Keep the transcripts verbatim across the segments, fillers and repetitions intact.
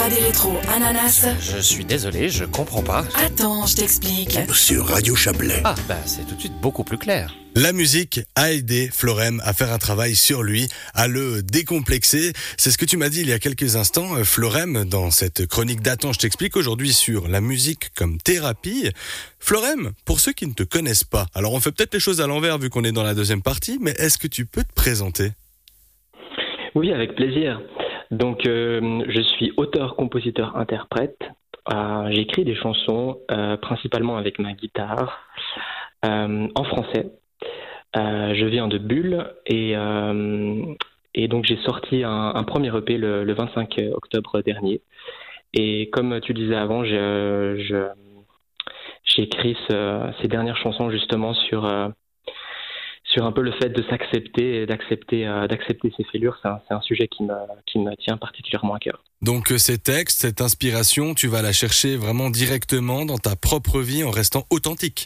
pas des rétros, ananas. Je suis désolé, je comprends pas. Attends, je t'explique. Sur Radio Chablais. Ah, bah c'est tout de suite beaucoup plus clair. La musique a aidé Florem à faire un travail sur lui, à le décomplexer. C'est ce que tu m'as dit il y a quelques instants, Florem, dans cette chronique d'Attends, je t'explique aujourd'hui sur la musique comme thérapie. Florem, pour ceux qui ne te connaissent pas, alors on fait peut-être les choses à l'envers vu qu'on est dans la deuxième partie, mais est-ce que tu peux te présenter ? Oui, avec plaisir. Donc, euh, je suis auteur, compositeur, interprète. Euh, j'écris des chansons, euh, principalement avec ma guitare, euh, en français. Euh, je viens de Bulle et, euh, et donc j'ai sorti un, un premier E P le, le vingt-cinq octobre dernier. Et comme tu disais avant, je, je, j'ai écrit ce, ces dernières chansons justement sur... Euh, sur un peu le fait de s'accepter et d'accepter, euh, d'accepter ses fêlures. C'est un, c'est un sujet qui me, qui me tient particulièrement à cœur. Donc ces textes, cette inspiration, tu vas la chercher vraiment directement dans ta propre vie en restant authentique.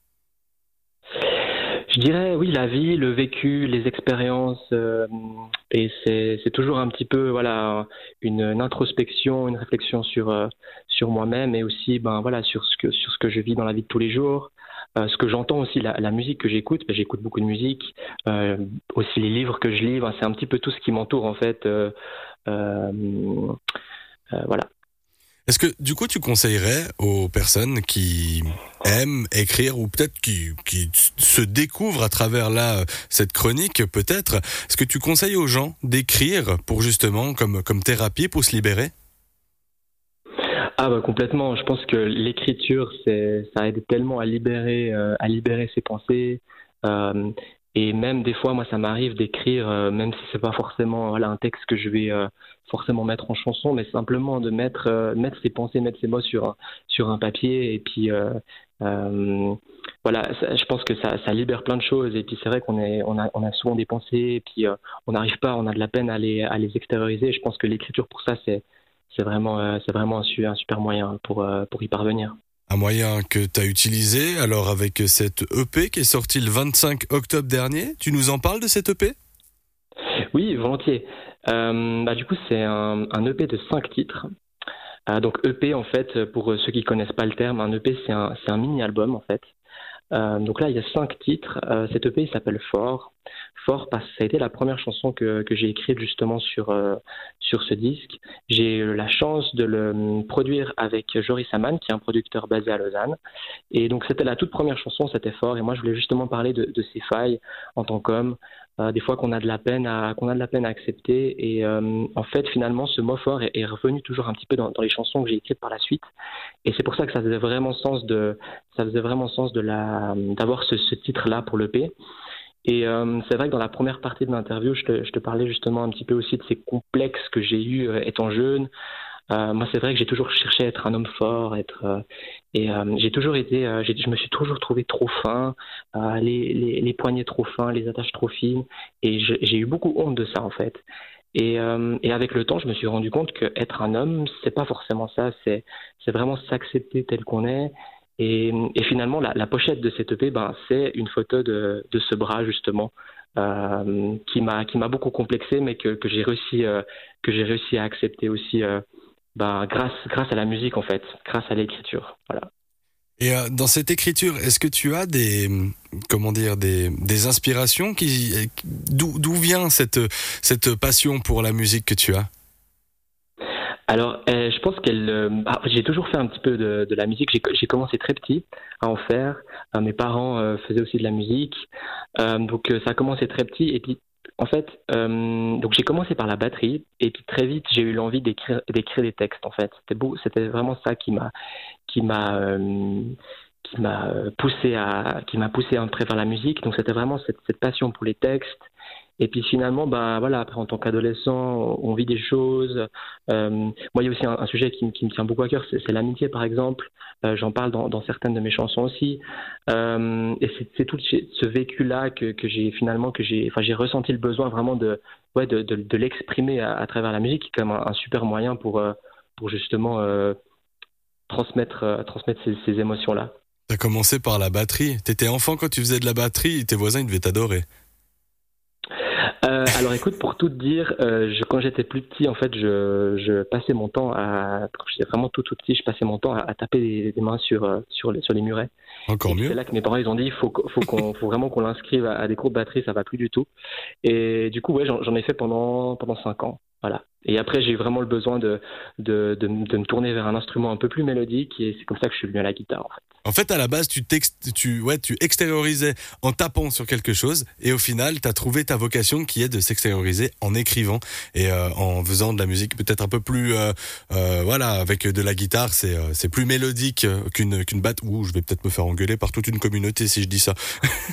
Je dirais oui, la vie, le vécu, les expériences, euh, et c'est, c'est toujours un petit peu voilà une, une introspection, une réflexion sur euh, sur moi-même et aussi ben voilà sur ce que sur ce que je vis dans la vie de tous les jours. Euh, ce que j'entends aussi, la, la musique que j'écoute, ben, j'écoute beaucoup de musique, euh, aussi les livres que je lis, ben, c'est un petit peu tout ce qui m'entoure en fait. Euh, euh, euh, voilà. Est-ce que du coup tu conseillerais aux personnes qui aiment écrire ou peut-être qui, qui se découvrent à travers là cette chronique peut-être, est-ce que tu conseilles aux gens d'écrire pour justement comme, comme thérapie pour se libérer ? Ah bah complètement. Je pense que l'écriture, c'est, ça aide tellement à libérer, euh, à libérer ses pensées. Euh, et même des fois, moi, ça m'arrive d'écrire, euh, même si c'est pas forcément voilà un texte que je vais euh, forcément mettre en chanson, mais simplement de mettre, euh, mettre ses pensées, mettre ses mots sur un, sur un papier. Et puis euh, euh, voilà, ça, je pense que ça, ça libère plein de choses. Et puis c'est vrai qu'on est, on a, on a souvent des pensées, et puis euh, on n'arrive pas, on a de la peine à les, à les extérioriser. Je pense que l'écriture pour ça, c'est C'est vraiment, euh, c'est vraiment un, su- un super moyen pour, euh, pour y parvenir. Un moyen que tu as utilisé, alors avec cette E P qui est sortie le vingt-cinq octobre dernier, tu nous en parles de cette E P ? Oui, volontiers. Euh, bah, du coup, c'est un, un E P de cinq titres. Euh, donc E P, en fait, pour ceux qui connaissent pas le terme, un E P, c'est un, c'est un mini-album, en fait. Euh, donc là, il y a cinq titres. Euh, cette E P, il s'appelle Fort. Fort parce que ça a été la première chanson que, que j'ai écrite justement sur, euh, sur ce disque. J'ai eu la chance de le produire avec Joris Hamann, qui est un producteur basé à Lausanne. Et donc c'était la toute première chanson, c'était Fort. Et moi, je voulais justement parler de, de ces failles en tant qu'homme. Euh, des fois qu'on a de la peine à qu'on a de la peine à accepter et euh, en fait finalement ce mot fort est, est revenu toujours un petit peu dans, dans les chansons que j'ai écrites par la suite et c'est pour ça que ça faisait vraiment sens de ça faisait vraiment sens de la d'avoir ce, ce titre là pour l'E P. Et euh, c'est vrai que dans la première partie de l'interview je te, je te parlais justement un petit peu aussi de ces complexes que j'ai eu euh, étant jeune. Euh, moi, c'est vrai que j'ai toujours cherché à être un homme fort, être euh, et euh, j'ai toujours été, euh, j'ai, je me suis toujours trouvé trop fin, euh, les, les les poignets trop fins, les attaches trop fines, et je, j'ai eu beaucoup honte de ça en fait. Et euh, et avec le temps, je me suis rendu compte que être un homme, c'est pas forcément ça, c'est c'est vraiment s'accepter tel qu'on est. Et, et finalement, la, la pochette de cette E P, ben, c'est une photo de de ce bras justement. Euh, qui m'a qui m'a beaucoup complexé, mais que que j'ai réussi euh, que j'ai réussi à accepter aussi. Euh, Bah, grâce, grâce à la musique en fait, grâce à l'écriture, voilà. Et euh, dans cette écriture, est-ce que tu as des, comment dire, des, des inspirations qui, d'où, d'où vient cette, cette passion pour la musique que tu as ? Alors, euh, je pense qu'elle, euh, ah, j'ai toujours fait un petit peu de, de la musique. J'ai, j'ai commencé très petit à en faire. Euh, mes parents euh, faisaient aussi de la musique, euh, donc euh, ça a commencé très petit et puis. En fait, euh, donc j'ai commencé par la batterie et puis très vite j'ai eu l'envie d'écrire, d'écrire des textes. En fait, c'était beau, c'était vraiment ça qui m'a, qui m'a, euh, qui m'a poussé à, qui m'a poussé un peu vers la musique. Donc c'était vraiment cette, cette passion pour les textes. Et puis finalement, bah voilà, après en tant qu'adolescent, on vit des choses. Euh, moi, il y a aussi un, un sujet qui, qui me tient beaucoup à cœur, c'est, c'est l'amitié, par exemple. Euh, j'en parle dans, dans certaines de mes chansons aussi. Euh, et c'est, c'est tout ce vécu-là que, que j'ai finalement, que j'ai, enfin, j'ai ressenti le besoin vraiment de, ouais, de, de, de l'exprimer à, à travers la musique, qui est comme un, un super moyen pour, euh, pour justement euh, transmettre, euh, transmettre ces, ces émotions-là. T'as commencé par la batterie. T'étais enfant quand tu faisais de la batterie, tes voisins ils devaient t'adorer. Euh, Euh, alors écoute, pour tout te dire, euh, je, quand j'étais plus petit, en fait, je, je passais mon temps à, quand j'étais vraiment tout tout petit, je passais mon temps à, à taper des, des mains sur euh, sur les, sur les murets. Encore Et mieux. c'est là que mes parents ils ont dit, faut qu'- faut qu'on, faut vraiment qu'on l'inscrive à, à des cours de batterie, ça va plus du tout. Et du coup, ouais, j'en, j'en ai fait pendant pendant cinq ans, voilà. Et après, j'ai eu vraiment le besoin de de, de, m- de me tourner vers un instrument un peu plus mélodique, et c'est comme ça que je suis venu à la guitare, en fait. En fait, à la base, tu, t'ex- tu, ouais, tu extériorisais en tapant sur quelque chose et au final, tu as trouvé ta vocation qui est de s'extérioriser en écrivant et euh, en faisant de la musique peut-être un peu plus, euh, euh, voilà, avec de la guitare, c'est, euh, c'est plus mélodique euh, qu'une, qu'une batte. Ouh, je vais peut-être me faire engueuler par toute une communauté si je dis ça.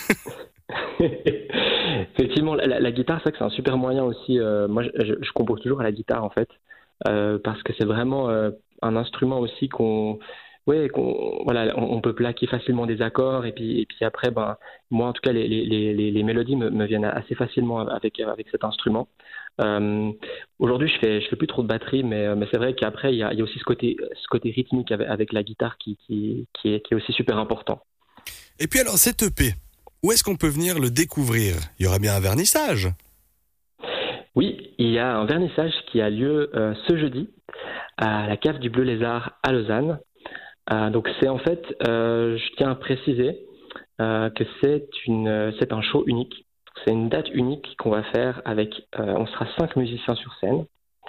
Effectivement, la, la- la guitare, c'est vrai que c'est un super moyen aussi. euh, moi, je, je- je compose toujours à la guitare, en fait, euh, parce que c'est vraiment euh, un instrument aussi qu'on, ouais, qu'on, voilà, on, on peut plaquer facilement des accords, et puis, et puis après, ben, moi, en tout cas, les, les, les, les les mélodies me, me viennent assez facilement avec avec cet instrument. Euh, Aujourd'hui, je fais je fais plus trop de batterie, mais mais c'est vrai qu'après, il y a, il y a aussi ce côté ce côté rythmique avec, avec la guitare qui qui qui est qui est aussi super important. Et puis alors, cette E P, où est-ce qu'on peut venir le découvrir? Il y aura bien un vernissage. Oui, il y a un vernissage qui a lieu euh, ce jeudi à la cave du Bleu Lézard à Lausanne. Euh, donc c'est en fait, euh, je tiens à préciser euh, que c'est une, c'est un show unique. C'est une date unique qu'on va faire avec, euh, on sera cinq musiciens sur scène.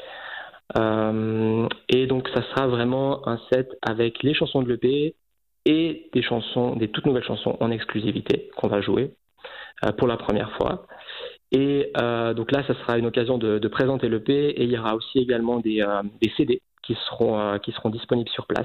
Euh, et donc ça sera vraiment un set avec les chansons de l'E P et des chansons, des toutes nouvelles chansons en exclusivité qu'on va jouer euh, pour la première fois. Et euh, donc là, ça sera une occasion de, de présenter l'E P, et il y aura aussi également des, euh, des C D qui seront, euh, qui seront disponibles sur place.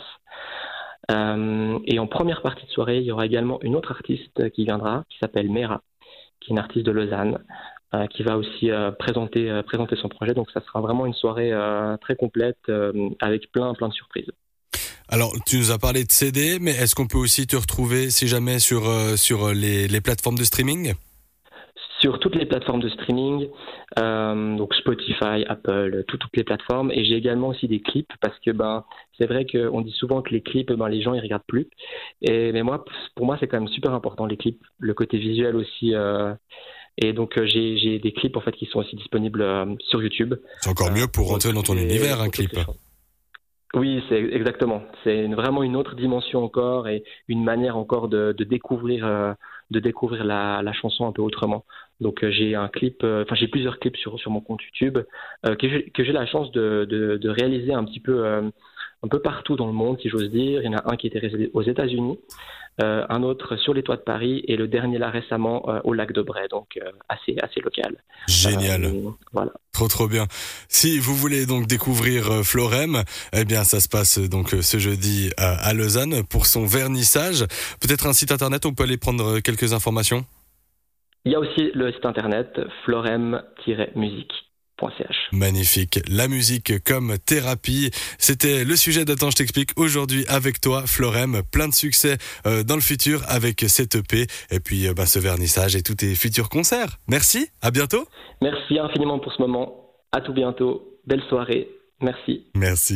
Euh, et en première partie de soirée, il y aura également une autre artiste qui viendra, qui s'appelle Mera, qui est une artiste de Lausanne, euh, qui va aussi euh, présenter, euh, présenter son projet. Donc ça sera vraiment une soirée euh, très complète euh, avec plein, plein de surprises. Alors, tu nous as parlé de C D, mais est-ce qu'on peut aussi te retrouver, si jamais, sur, euh, sur les, les plateformes de streaming? Sur toutes les plateformes de streaming, euh, donc Spotify, Apple, tout- toutes les plateformes. Et j'ai également aussi des clips, parce que ben c'est vrai qu'on dit souvent que les clips, ben les gens ils regardent plus. Et mais moi, pour moi, c'est quand même super important les clips, le côté visuel aussi. euh, et donc euh, j'ai j'ai des clips en fait qui sont aussi disponibles euh, sur YouTube. C'est encore mieux pour Euh, rentrer dans ton toutes les- univers, un pour toutes clip. les chansons. Oui, c'est exactement. C'est une- vraiment une autre dimension encore, et une manière encore de, de découvrir, euh, de découvrir la, la chanson un peu autrement. Donc euh, j'ai un clip, euh, enfin j'ai plusieurs clips sur sur mon compte YouTube euh, que j'ai que j'ai la chance de, de, de réaliser un petit peu euh, un peu partout dans le monde, si j'ose dire. Il y en a un qui était réalisé aux États-Unis, euh, un autre sur les toits de Paris, et le dernier là récemment euh, au lac de Bray, donc euh, assez assez local. Génial. Euh, voilà. Trop trop bien. Si vous voulez donc découvrir euh, Florem, eh bien ça se passe euh, donc euh, ce jeudi à, à Lausanne pour son vernissage. Peut-être un site internet où on peut aller prendre euh, quelques informations. Il y a aussi le site internet florem tiret musique point c h. Magnifique. La musique comme thérapie. C'était le sujet d'Attends, je t'explique aujourd'hui avec toi, Florem. Plein de succès euh, dans le futur avec cette E P et puis euh, bah, ce vernissage et tous tes futurs concerts. Merci. À bientôt. Merci infiniment pour ce moment. À tout bientôt. Belle soirée. Merci. Merci.